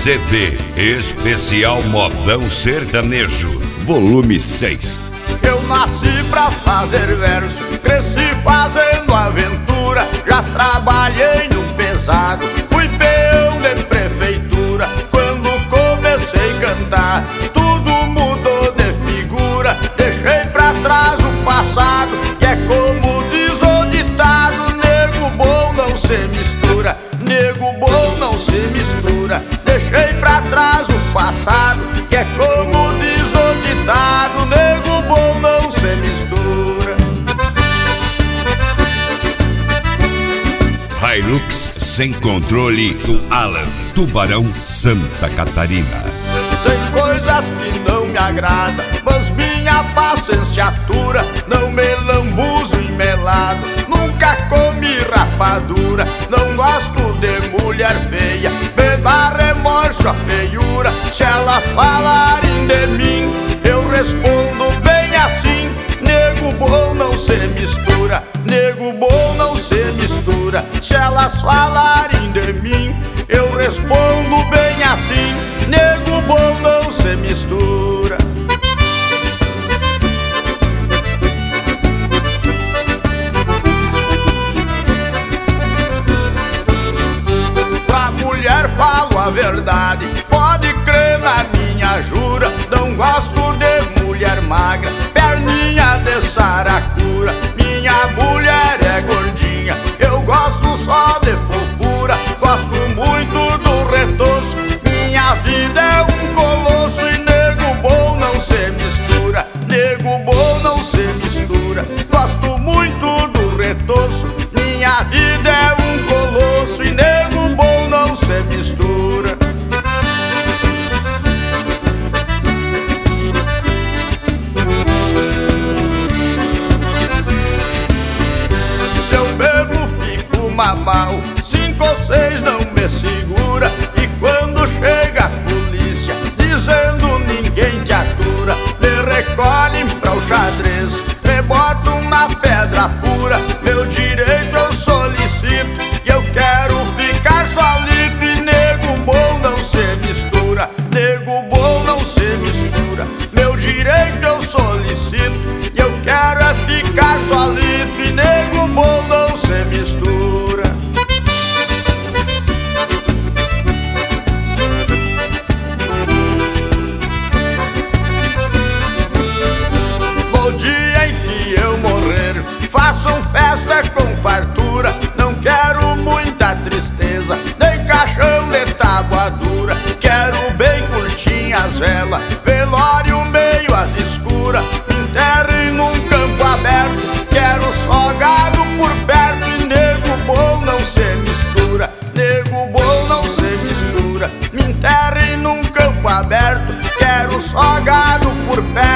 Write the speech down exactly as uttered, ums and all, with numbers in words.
C D Especial Modão Sertanejo, volume seis. Eu nasci pra fazer verso, cresci fazendo aventura. Já trabalhei num pesado, fui peão de prefeitura. Quando comecei a cantar, tudo mudou de figura. Deixei pra trás o passado, que é como diz o ditado: nego bom não se mistura, nego bom não se mistura. Deixei pra trás o passado, que é como diz o ditado: nego bom não se mistura. Hilux Sem Controle do Alan, Tubarão, Santa Catarina. Tem coisas que não me agradam, mas minha paciência atura. Não me lambuzo e melado, nunca comi rapadura. Não gosto de mulher feia, me dá remorso a feiura. Se elas falarem de mim, eu respondo bem assim: nego bom não se mistura, nego bom não se mistura. Se elas falarem de mim, eu respondo bem assim: nego bom não se mistura. Pra mulher falo a verdade, pode crer na minha jura. Não gosto de mulher magra, perninha de saracura. Minha mulher é gordinha, eu gosto só de fofura. Gosto muito do retoço, minha vida é um colosso. E nego bom não se mistura, nego bom não se mistura. Gosto muito do retoço, minha vida é um colosso. E nego bom não se mistura. Se eu bebo fico mamau, cinco ou seis não me segura. E quando chega a polícia dizendo ninguém te atura, me recolhem pra o xadrez, me botam na pedra pura. Meu direito eu solicito, e eu quero ficar solito. E nego bom não se mistura, nego bom não se mistura. Meu direito eu solicito, e eu quero é ficar solito. E nego bom não se mistura. No dia em que eu morrer, façam festa com fartura. Não quero muita tristeza, nem caixão de tábua dura. Quero bem curtinha as velas, velório meio às escuras. Enterrem num campo aberto, quero só gado por perto. E nego bom não se mistura, nego bom não se mistura. Me enterrem num campo aberto, quero só gado por perto.